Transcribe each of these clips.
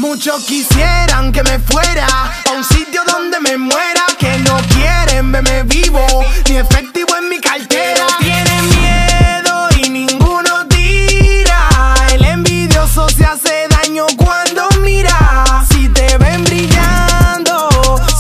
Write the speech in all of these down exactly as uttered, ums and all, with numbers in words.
Muchos quisieran que me fuera a un sitio donde me muera, que no quieren verme vivo, ni efectivo en mi cartera. Tienen miedo y ninguno tira. El envidioso se hace daño cuando mira. Si te ven brillando,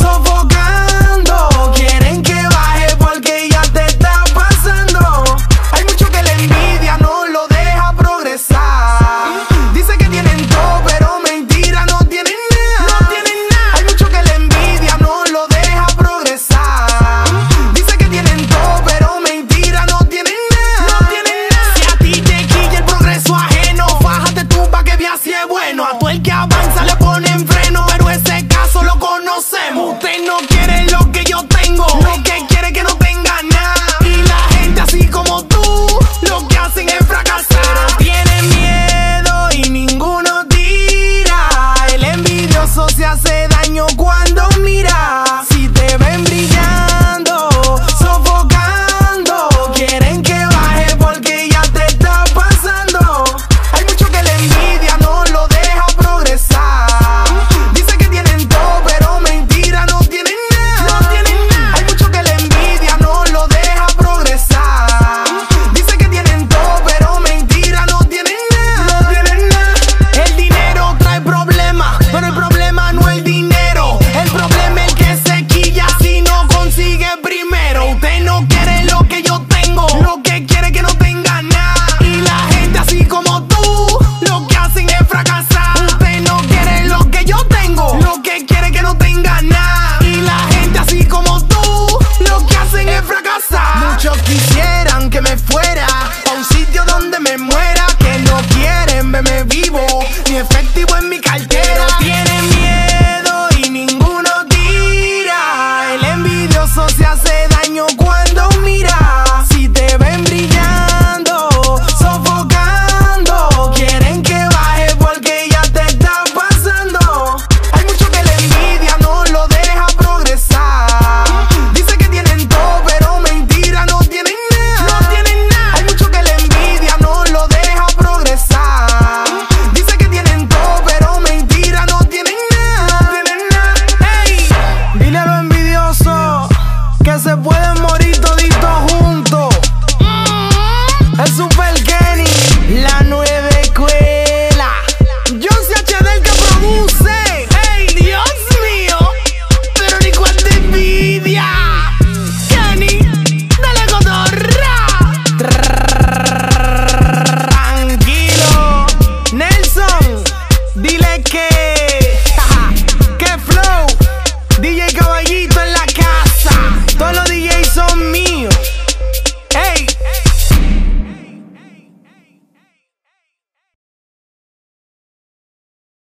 sofocando, quieren que baje porque ya te está pasando. Hay mucho que la envidia no lo deja progresar. Dice que tienen todo, pero mentira, no tienen nada. No tienen nada. Hay mucho que la envidia no lo deja progresar. Dice que tienen todo, pero mentira, no tienen nada. No tienen nada. Si a ti te quilla el progreso ajeno, bájate tú pa' que veas si es bueno. A todo el que avanza le ponen freno, pero ese caso lo conocemos. Usted no quiere lo que yo tengo, lo que quiere que no tenga nada. Y la gente así como tú, lo que hacen es fracasar. Tienen miedo y ninguno tira. El envidioso se hace daño cuando mira. Si te ven brillando, sofocando, quieren que baje porque ya te está pasando. Hay mucho que la envidia no lo deja progresar. Dice que tienen todo, pero mentira, no tienen nada. No tienen nada. Hay mucho que la envidia no lo deja progresar. Dice que tienen todo, pero mentira, no tienen nada. No tienen nada. El dinero trae problemas, pero el problema no es el dinero. El problema es el que se quilla si no consigue primero. Usted no quiere lo que yo tengo, lo que quiere que no tenga nada. Y la gente así como tú, lo que hacen es fracasar. Usted no quiere lo que yo tengo, lo que quiere que no tenga nada. Y la gente así como tú, lo que hacen es fracasar. Muchos quisieran que me fuera a un sitio donde me muera, que no quieren verme vivo, ni efectivo en mi cartera. Tienen miedo y ninguno tira. El envidioso se hace daño cuando mira. Si te ven brillando, sofocando, quieren que baje porque ya te está pasando. Hay mucho que la envidia no lo deja progresar. Dice que tienen todo, pero mentira, no tienen nada. No tienen nada. Hay mucho que la envidia no lo deja progresar. Dice que tienen todo, pero mentira, no tienen nada. No tienen nada. Ey, dile a los envidiosos que se pueden morir toditos juntos. El Super Kenny, la nueva escuela. John C H D el que produce. ¡Ey, Dios mío! Pero ni cuánta envidia. Kenny, dale cotorra. Tranquilo. Nelson, dile que